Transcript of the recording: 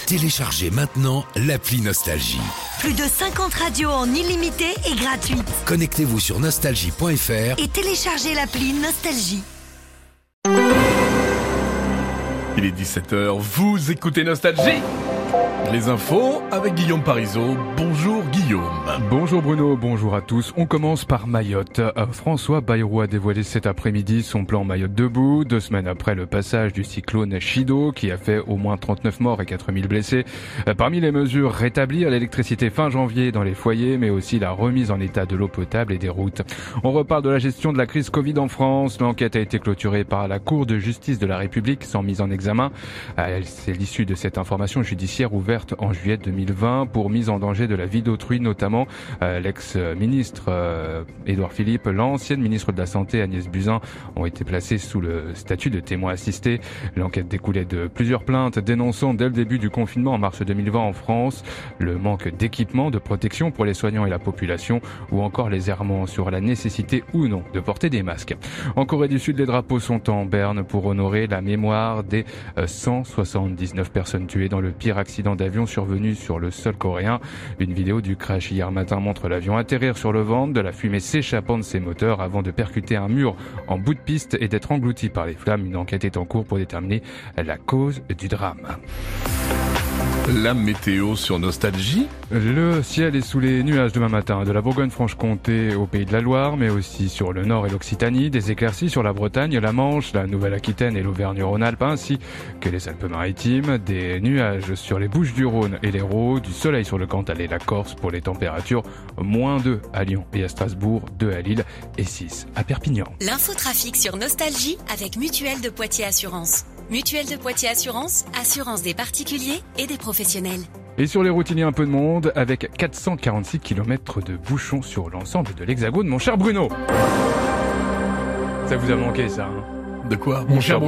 Téléchargez maintenant l'appli Nostalgie. Plus de 50 radios en illimité et gratuite. Connectez-vous sur nostalgie.fr et téléchargez l'appli Nostalgie. Il est 17h, vous écoutez Nostalgie. Les infos avec Guillaume Parisot. Bonjour Guillaume. Bonjour Bruno, bonjour à tous. On commence par Mayotte. François Bayrou a dévoilé cet après-midi son plan Mayotte debout, 2 semaines après le passage du cyclone Chido qui a fait au moins 39 morts et 4000 blessés. Parmi les mesures, rétablir l'électricité fin janvier dans les foyers, mais aussi la remise en état de l'eau potable et des routes. On reparle de la gestion de la crise Covid en France. L'enquête a été clôturée par la Cour de justice de la République sans mise en examen. C'est l'issue de cette information judiciaire ouverte en juillet 2020 pour mise en danger de la vie d'autrui, notamment l'ex-ministre Édouard Philippe, l'ancienne ministre de la Santé Agnès Buzyn ont été placés sous le statut de témoins assistés. L'enquête découlait de plusieurs plaintes dénonçant dès le début du confinement en mars 2020 en France le manque d'équipement, de protection pour les soignants et la population ou encore les errements sur la nécessité ou non de porter des masques. En Corée du Sud, les drapeaux sont en berne pour honorer la mémoire des 179 personnes tuées dans le pire accident d'avion survenu sur le sol coréen. Une vidéo du crash hier matin montre l'avion atterrir sur le ventre, de la fumée s'échappant de ses moteurs avant de percuter un mur en bout de piste et d'être englouti par les flammes. Une enquête est en cours pour déterminer la cause du drame. La météo sur Nostalgie. Le ciel est sous les nuages demain matin, de la Bourgogne-Franche-Comté au Pays de la Loire, mais aussi sur le Nord et l'Occitanie, des éclaircies sur la Bretagne, la Manche, la Nouvelle-Aquitaine et l'Auvergne-Rhône-Alpes, ainsi que les Alpes-Maritimes, des nuages sur les Bouches-du-Rhône et l'Hérault, du soleil sur le Cantal et la Corse pour les températures, -2 à Lyon et à Strasbourg, 2 à Lille et 6 à Perpignan. L'infotrafic sur Nostalgie avec Mutuelle de Poitiers Assurance. Mutuelle de Poitiers Assurance, assurance des particuliers et des professionnels. Et sur les routes, il y a un peu de monde, avec 446 km de bouchons sur l'ensemble de l'Hexagone, mon cher Bruno. Ça vous a manqué, ça, hein ? De quoi, mon cher Bruno ?